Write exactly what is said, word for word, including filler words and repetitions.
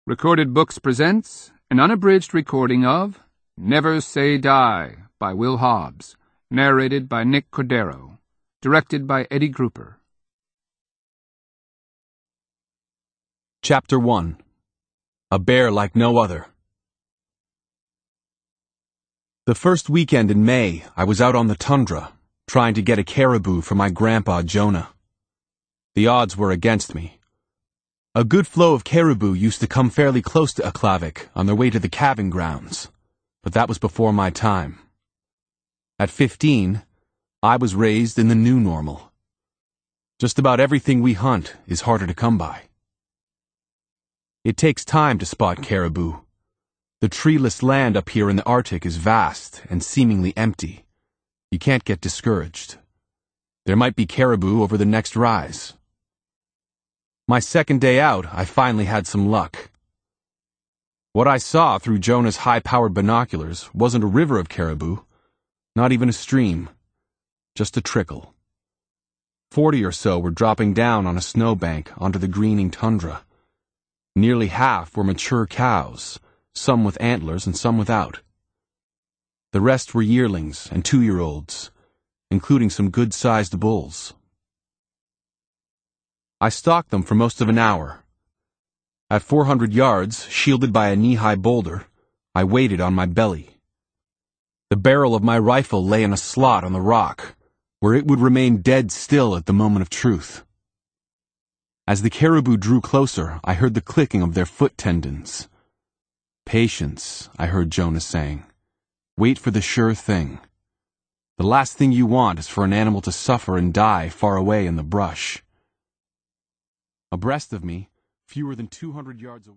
Recorded Books presents an unabridged recording of Never Say Die by Will Hobbs, narrated by Nick Cordero, directed by Eddie Grouper. Chapter one. A Bear Like No Other. The first weekend in May, I was out on the tundra, trying to get a caribou for my grandpa Jonah. The odds were against me. A good flow of caribou used to come fairly close to Aklavik on their way to the calving grounds, but that was before my time. At fifteen, I was raised in the new normal. Just about everything we hunt is harder to come by. It takes time to spot caribou. The treeless land up here in the Arctic is vast and seemingly empty. You can't get discouraged. There might be caribou over the next rise. My second day out, I finally had some luck. What I saw through Jonah's high-powered binoculars wasn't a river of caribou, not even a stream, just a trickle. Forty or so were dropping down on a snowbank onto the greening tundra. Nearly half were mature cows, some with antlers and some without. The rest were yearlings and two-year-olds, including some good-sized bulls. I stalked them for most of an hour. At four hundred yards, shielded by a knee-high boulder, I waited on my belly. The barrel of my rifle lay in a slot on the rock, where it would remain dead still at the moment of truth. As the caribou drew closer, I heard the clicking of their foot tendons. "Patience," I heard Jonah saying. "Wait for the sure thing. The last thing you want is for an animal to suffer and die far away in the brush." Abreast of me, fewer than two hundred yards away,